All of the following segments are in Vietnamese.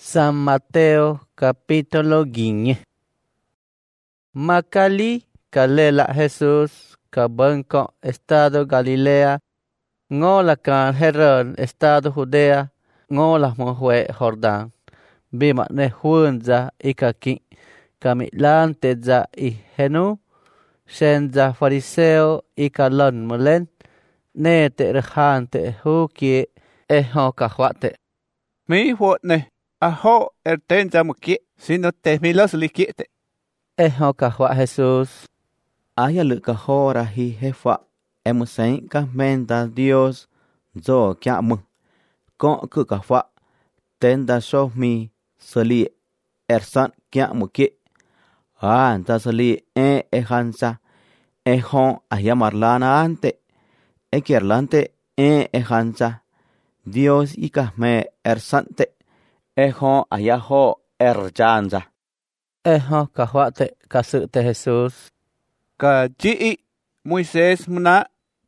San Mateo capítulo 15. Macali calela Jesús cabanco estado Galilea, ngola can Heron estado Judea, ngola mohue Jordán. Bima ne hunza ikaki kamilante za ihenu, shenza fariseo ikalon mulen, ne te rejante huki eho kahwate. Mi huot ne, aho tenza muki, sino te milos likite. Eho kahwa Jesús. Aya luka hora hi hefa emusen ka menda Dios zo kya mu kon ku ka fa tenda so mi soli ersan kya mu ki anta soli hansa hon aya marlana ante kerlante hansa Dios ika me ersante hon aya ho erjanza Eho kahwate kasute Jesús. Ka ji Moisés muna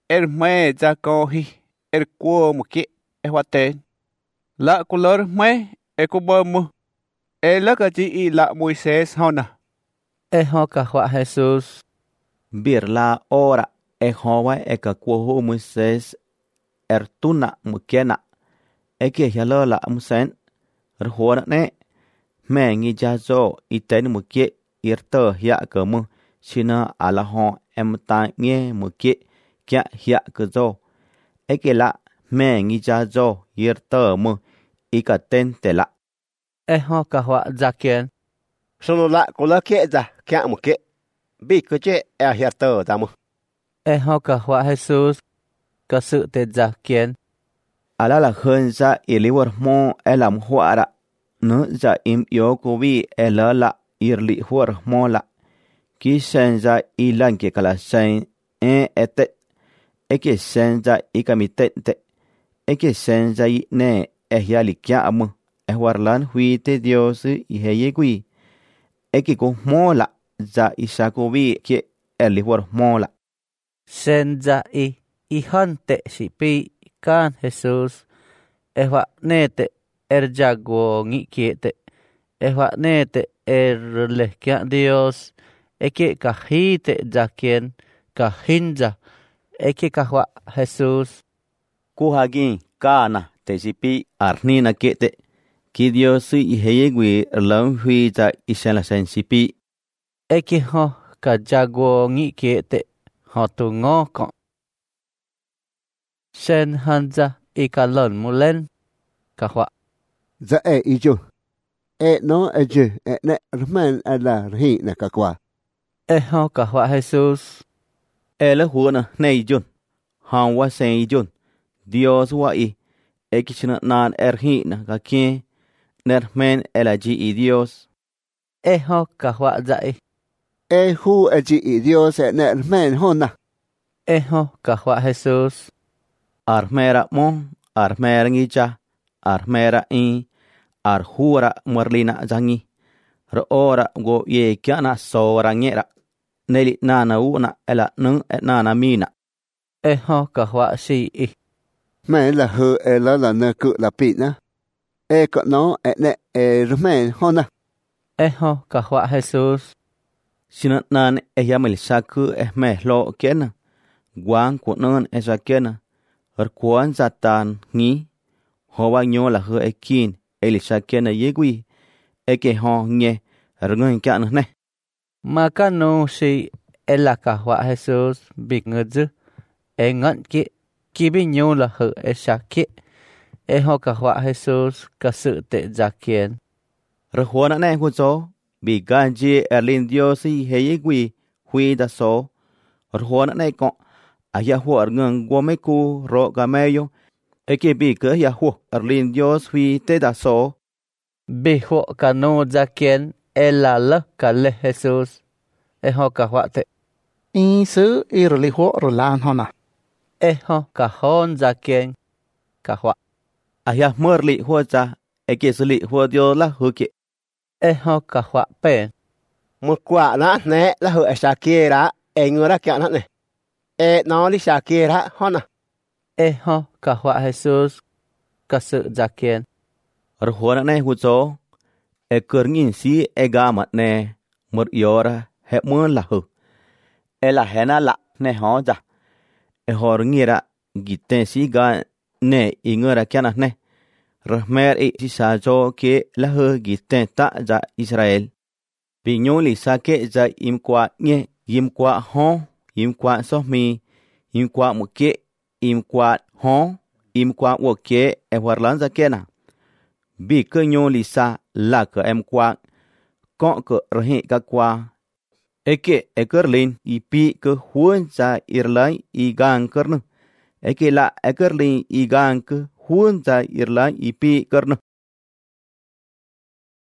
me za kohi kuo muki ehwaten. La color me ekubomu. La ka ji la Moisés hona. Eho kahwa Jesús. Bir la ora ehowa eka kuo Moisés ertuna mukena eke yalola musen rhuona ne mengi jazo iten mukie irto ya kamu sina alahon emta nge mukie kya ya kazo ekela mengi jazo irto mu ikatentela Eho kahwa zakien. Solo la kola keza kya mukie bi kuche hirto tamu. Eho kahwa Jesús kasute zakien. alala hunza iliwar mo elam huara no za im yokubi elala irli huar mola kisenza ilanke kala sen ete eke senza ikamitente eke senza ne ehyali kyamu ehwarlan huite Dios iheyegui eke ko mola za isakubi ke eliwar mola Senza ihante shipi kan Jesús. Ehwa nete erjagwo ngikiete. Ehwa nete erlehkia Dios. Eke kahite zakien kahinza. Eke kahwa Jesús. kuhagin kana tesipi arnina kete ki Dios iheyegui erlan hui za isela sensipi Eke ho kajagwo ngikiete. Hotu ngoko. Sen hanza ikalon mulen. Kahwa. Za iju. No eju ne rman ala rhi na kakwa. Eho kahwa Jesús. ele huana nei jun han wa sen jun Dios wa ekichna nan erhina kakie nermen elaji Dios Eho kahwa zai. Hu eji Dios ne rman hona. Eho kahwa Jesús. armera mon armera ngicha armera arhura morlina zangi ora go ye kana sorangera neli nana una ela nun nana mina Eho kahwa si. Me la hu la na ku la pina. Ko no ne rman hona. Eho kahwa Jesús. sina nan yamel saku mehlo kena guan kunon esa kena kuan satan ni howa nyola hu ekin elisa kena yegui eke hon nye rngun kan ne Maka no si ela kahwa Jesús bigngudzu. Engan ki binyola hu esaki. Eho kahwa Jesús kasute zakien. rhuana ne huzo bi ganji erlin Dios heyegui hui da so rhuana ne ko aya hu rngun gomeku ro gameyo eke bi ke ya hu erlin Dios hui te da so Biho kano zakien ela la kale Jesús. Eho kahwa te. Su irli ho rolan hona. Eho kahon zakien. Kahwa. aya morli huza eke suli hu Dios la huki Eho kahwa pen. Mukwa na ne la hu shakira engura kya na ne. No li shakira hona. Eho kahwa Jesús kasu zakien. rhuana ne huzo e cur ngin si e ga mat ne một yora he mưa là hư e là hena la ne ho ja e hor ngira gite si ga ne ingora kana ne rahmer e si sa jo ke la hư gite ta ja Israel pinyo li sa ke ja im kwa nge im kwa ho im kwa so mi im kwa mu ke im kwa ho im kwa wo ke e warlan za kena bi ke nyo li sa la ke em kwa ko ke rohi ka kwa eke ekerlin i pi ke huan za irlai i gang kerne eke la ekerlin i gang ke huan za irlai i pi kerne